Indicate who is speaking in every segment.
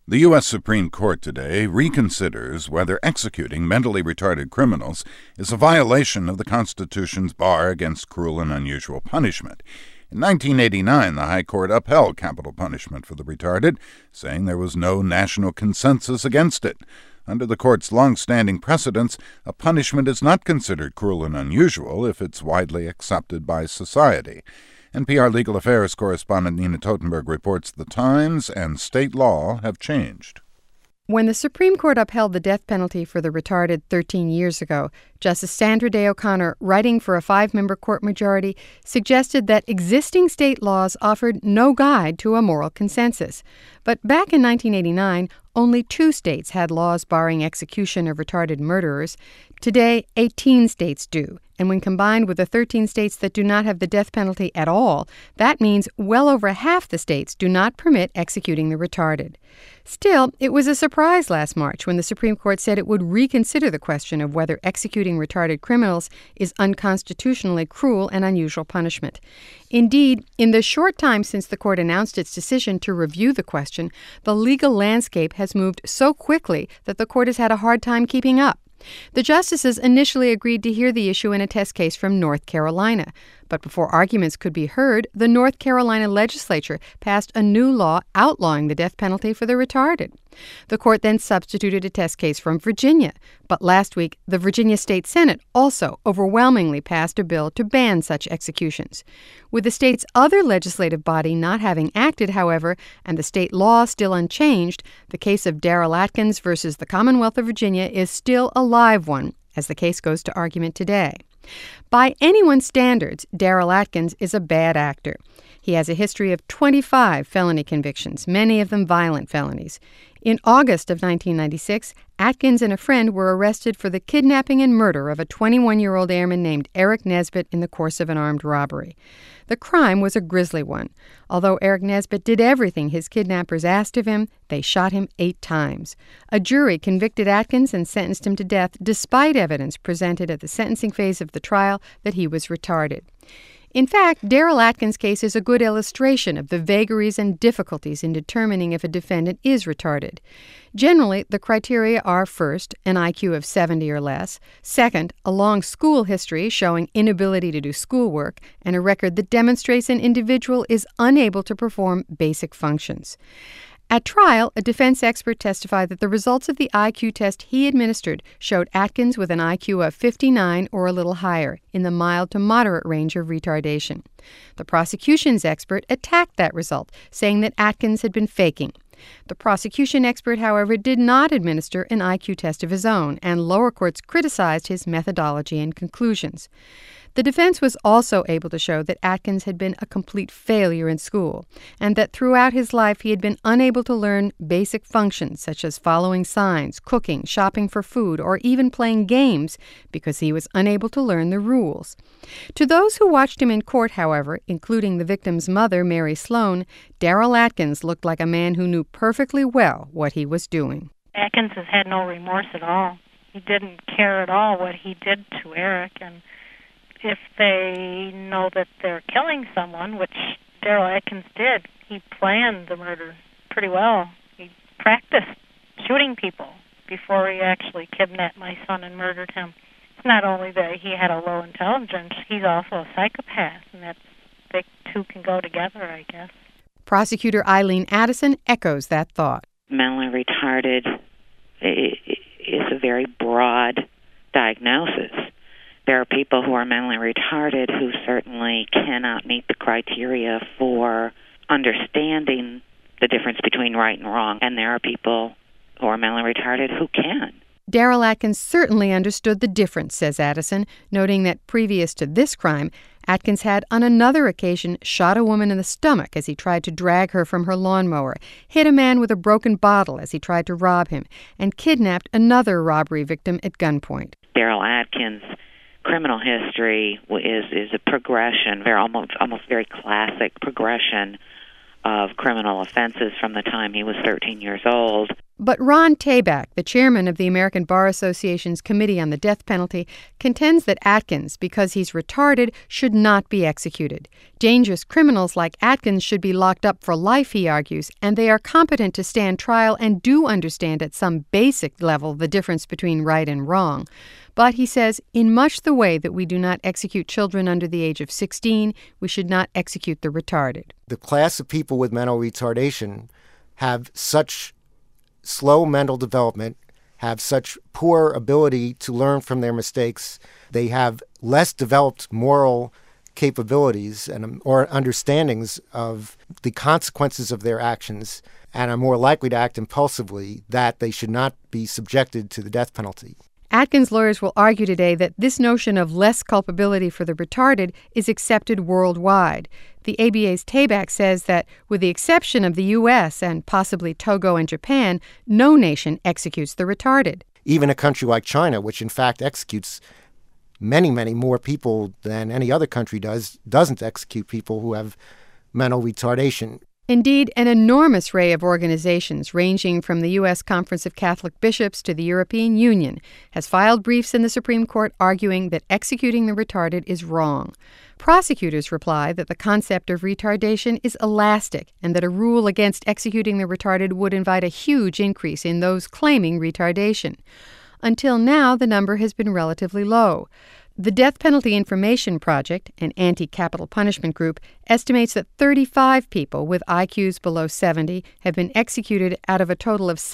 Speaker 1: The U.S. Supreme Court today reconsiders whether executing mentally retarded criminals is a violation of the Constitution's bar against cruel and unusual punishment. In 1989, the High Court upheld capital punishment for the retarded, saying there was no national consensus against it. Under the court's long-standing precedents, a punishment is not considered cruel and unusual if it's widely accepted by society. NPR Legal Affairs correspondent Nina Totenberg reports the times and state law have changed.
Speaker 2: When the Supreme Court upheld the death penalty for the retarded 13 years ago, Justice Sandra Day O'Connor, writing for a 5-member court majority, suggested that existing state laws offered no guide to a moral consensus. But back in 1989, only 2 states had laws barring execution of retarded murderers. Today, 18 states do. And when combined with the 13 states that do not have the death penalty at all, that means well over half the states do not permit executing the retarded. Still, it was a surprise last March when the Supreme Court said it would reconsider the question of whether executing retarded criminals is unconstitutionally cruel and unusual punishment. Indeed, in the short time since the court announced its decision to review the question, the legal landscape has moved so quickly that the court has had a hard time keeping up. The justices initially agreed to hear the issue in a test case from North Carolina. But before arguments could be heard, the North Carolina legislature passed a new law outlawing the death penalty for the retarded. The court then substituted a test case from Virginia. But last week, the Virginia State Senate also overwhelmingly passed a bill to ban such executions. With the state's other legislative body not having acted, however, and the state law still unchanged, the case of Darrell Atkins versus the Commonwealth of Virginia is still a live one, as the case goes to argument today. By anyone's standards, Darrell Atkins is a bad actor. He has a history of 25 felony convictions, many of them violent felonies. In August of 1996, Atkins and a friend were arrested for the kidnapping and murder of a 21-year-old airman named Eric Nesbitt in the course of an armed robbery. The crime was a grisly one. Although Eric Nesbitt did everything his kidnappers asked of him, they shot him 8 times. A jury convicted Atkins and sentenced him to death despite evidence presented at the sentencing phase of the trial that he was retarded. In fact, Darrell Atkins' case is a good illustration of the vagaries and difficulties in determining if a defendant is retarded. Generally, the criteria are, first, an IQ of 70 or less, second, a long school history showing inability to do schoolwork, and a record that demonstrates an individual is unable to perform basic functions. At trial, a defense expert testified that the results of the IQ test he administered showed Atkins with an IQ of 59 or a little higher, in the mild to moderate range of retardation. The prosecution's expert attacked that result, saying that Atkins had been faking. The prosecution expert, however, did not administer an IQ test of his own, and lower courts criticized his methodology and conclusions. The defense was also able to show that Atkins had been a complete failure in school, and that throughout his life he had been unable to learn basic functions such as following signs, cooking, shopping for food, or even playing games because he was unable to learn the rules. To those who watched him in court, however, including the victim's mother, Mary Sloan, Darrell Atkins looked like a man who knew perfectly well what he was doing.
Speaker 3: Atkins has had no remorse at all. He didn't care at all what he did to Eric, and if they know that they're killing someone, which Darrell Atkins did, he planned the murder pretty well. He practiced shooting people before he actually kidnapped my son and murdered him. It's not only that he had a low intelligence, he's also a psychopath, and they two can go together, I guess.
Speaker 2: Prosecutor Eileen Addison echoes that thought.
Speaker 4: Mentally retarded is a very broad diagnosis. There are people who are mentally retarded who certainly cannot meet the criteria for understanding the difference between right and wrong, and there are people who are mentally retarded who can.
Speaker 2: Darrell Atkins certainly understood the difference, says Addison, noting that previous to this crime, Atkins had on another occasion shot a woman in the stomach as he tried to drag her from her lawnmower, hit a man with a broken bottle as he tried to rob him, and kidnapped another robbery victim at gunpoint.
Speaker 4: Darrell Atkins' criminal history is a progression, almost very classic progression of criminal offenses from the time he was 13 years old.
Speaker 2: But Ron Tabak, the chairman of the American Bar Association's Committee on the Death Penalty, contends that Atkins, because he's retarded, should not be executed. Dangerous criminals like Atkins should be locked up for life, he argues, and they are competent to stand trial and do understand at some basic level the difference between right and wrong. But, he says, in much the way that we do not execute children under the age of 16, we should not execute the retarded.
Speaker 5: The class of people with mental retardation have such slow mental development, have such poor ability to learn from their mistakes. They have less developed moral capabilities or understandings of the consequences of their actions and are more likely to act impulsively, that they should not be subjected to the death penalty.
Speaker 2: Atkins lawyers will argue today that this notion of less culpability for the retarded is accepted worldwide. The ABA's Tabak says that, with the exception of the U.S. and possibly Togo and Japan, no nation executes the retarded.
Speaker 5: Even a country like China, which in fact executes many, many more people than any other country does, doesn't execute people who have mental retardation.
Speaker 2: Indeed, an enormous array of organizations, ranging from the U.S. Conference of Catholic Bishops to the European Union, has filed briefs in the Supreme Court arguing that executing the retarded is wrong. Prosecutors reply that the concept of retardation is elastic and that a rule against executing the retarded would invite a huge increase in those claiming retardation. Until now, the number has been relatively low. The Death Penalty Information Project, an anti-capital punishment group, estimates that 35 people with IQs below 70 have been executed out of a total of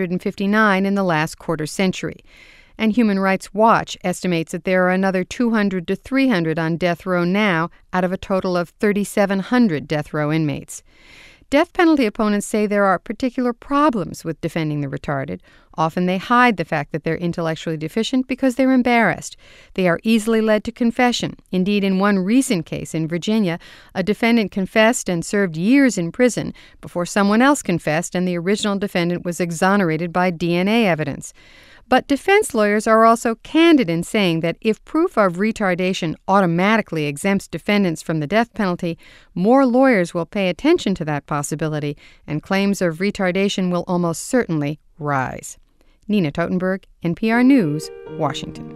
Speaker 2: 759 in the last quarter century. And Human Rights Watch estimates that there are another 200 to 300 on death row now out of a total of 3,700 death row inmates. Death penalty opponents say there are particular problems with defending the retarded. Often they hide the fact that they're intellectually deficient because they're embarrassed. They are easily led to confession. Indeed, in one recent case in Virginia, a defendant confessed and served years in prison before someone else confessed and the original defendant was exonerated by DNA evidence. But defense lawyers are also candid in saying that if proof of retardation automatically exempts defendants from the death penalty, more lawyers will pay attention to that possibility, and claims of retardation will almost certainly rise. Nina Totenberg, NPR News, Washington.